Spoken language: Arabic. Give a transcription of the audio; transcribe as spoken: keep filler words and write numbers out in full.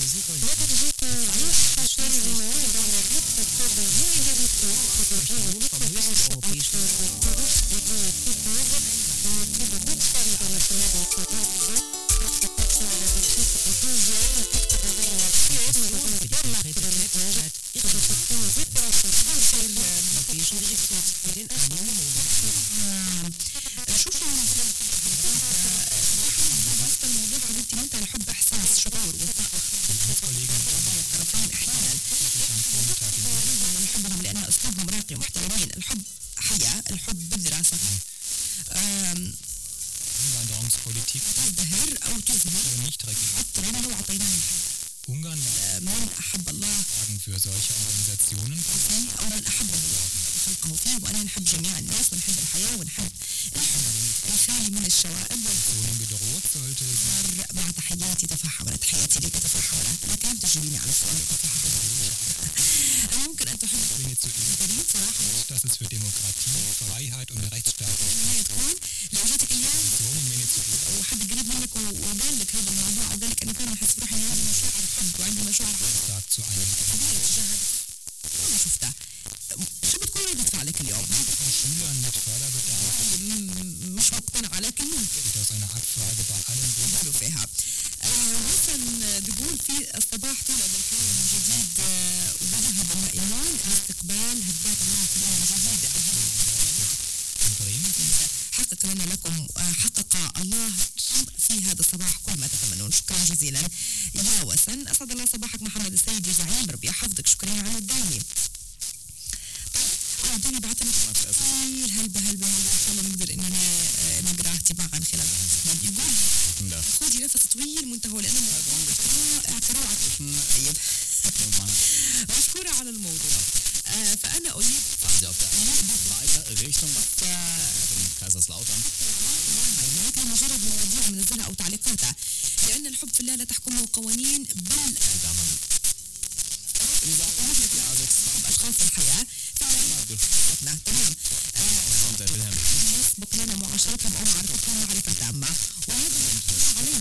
Einwanderungspolitik oder Nichtregierung. Ungarn Fragen für solche Organisationen. Personen gedroht sollte dass es für Demokratie, Freiheit und Rechtsstaatlichkeit sagt zu einem Schülern mit Förderbedarf geht aus einer Abfrage bei allen Bürgern. مثلا بيقول في الصباح طلع بالحالة من جديد وذهب النائمون لاستقبال هبات العاصفة الجديدة. حقق لنا لكم حقق الله في هذا الصباح كل ما تتمنون. شكرا جزيلا يا وسن. أسعد الله صباحك محمد السيد زعيم، ربي يحفظك. شكرا على الدايمي. دوني بعتنا تفاصيل هلبة هلبة هلبة إن شاء الله نقدر إننا نقرأ تباعا خلال يقول خذي نفس طويل منتهى لأنه رائع طيب مشكورة على الموضوع. آه فأنا أريد Richtung Kaiserslautern. لكن مجرد مواضيع منزلها أو تعليقاتها، لأن الحب في الله لا تحكمه قوانين بل أشخاص الحياة تمام. يسبق لنا معاشرتهم أو معرفتهم معرفة تامة، وهذا علينا